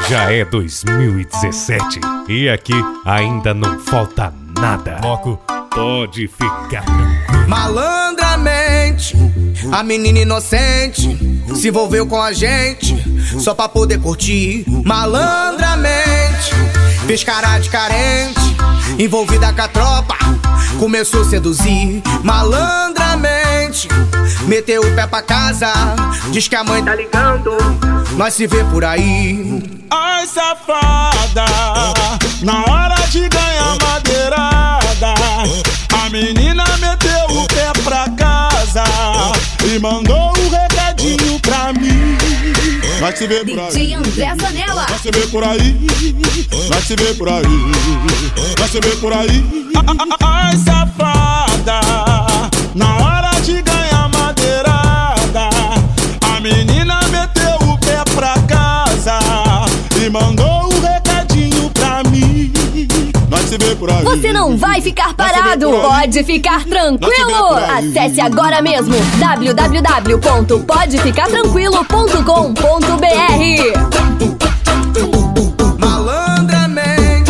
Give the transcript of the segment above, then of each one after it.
Já é 2017 e aqui ainda não falta nada. Moco, pode ficar tranquilo. Malandramente, a menina inocente se envolveu com a gente só pra poder curtir. Malandramente, fez cara de carente, envolvida com a tropa, começou a seduzir. Malandramente, meteu o pé pra casa, diz que a mãe tá ligando, nós se vê por aí. Ai, safada, na hora de ganhar madeirada, a menina meteu o pé pra casa e mandou um recadinho pra mim. Vai se ver por aí, DJ André Zanella. vai se ver por aí, vai se ver por aí, vai se ver por aí. Ai, safada, na hora de ganhar madeirada, a menina meteu o pé pra casa e mandou um recadinho pra mim. Vai se ver por aí. Você não vai ficar parado, pode ficar tranquilo. Acesse agora mesmo www.podeficartranquilo.com.br. Malandramente,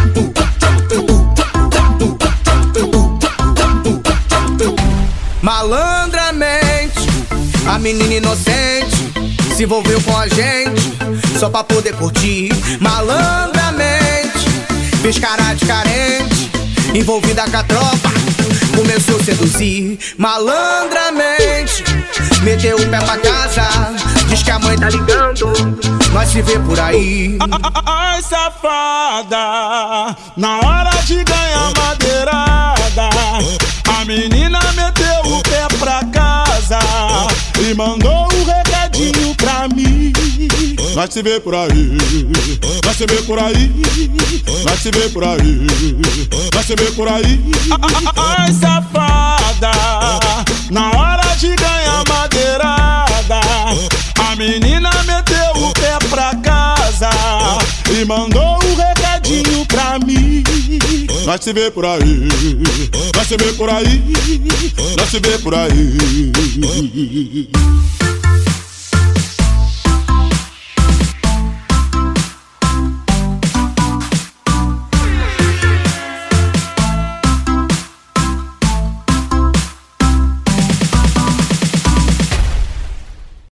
malandramente, a menina inocente se envolveu com a gente só pra poder curtir. Malandramente, fez cara de carente, envolvida com a tropa, começou a seduzir. Malandramente, meteu o pé pra casa, diz que a mãe tá ligando, nós se vê por aí. Ai, safada, na hora de ganhar madeirada, a menina meteu o pé pra casa e mandou um recadinho pra mim. Vai se ver por aí, vai se ver por aí, vai se ver por aí, vai se ver por aí. Ai, safada, na hora de ganhar madeirada, a menina meteu o pé pra casa e mandou um recadinho pra mim. Vai se ver por aí, vai se ver por aí, vai se ver por aí.